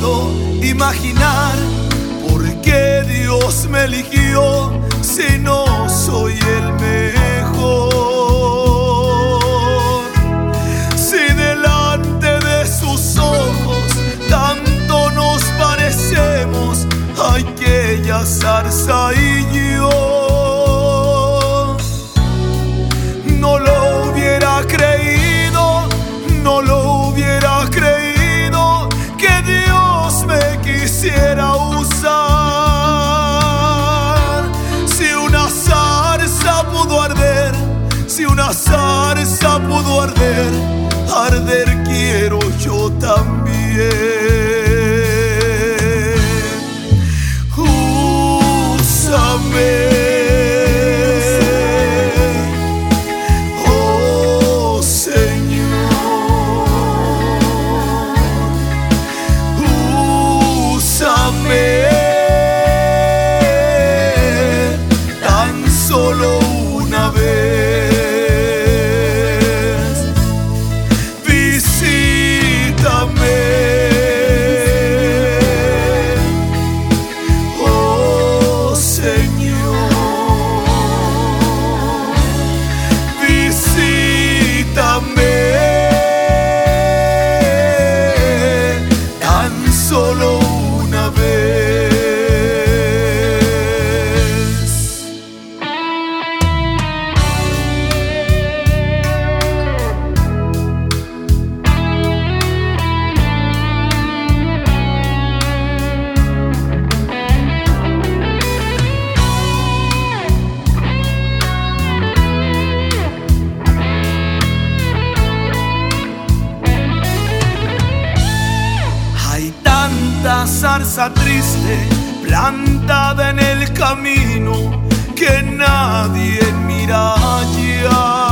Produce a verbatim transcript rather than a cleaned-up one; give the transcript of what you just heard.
puedo imaginar por qué Dios me eligió si no soy el mejor. Si delante de sus ojos tanto nos parecemos, aquella zarza y yo, no lo hubiera creído, no lo hubiera creído que Dios me quisiera usar. Si una zarza pudo arder, si una zarza pudo arder, arder quiero yo también. Úsame. Tan solo una vez, visítame, oh Señor, visítame, tan solo una vez. Zarza triste plantada en el camino que nadie mira ya.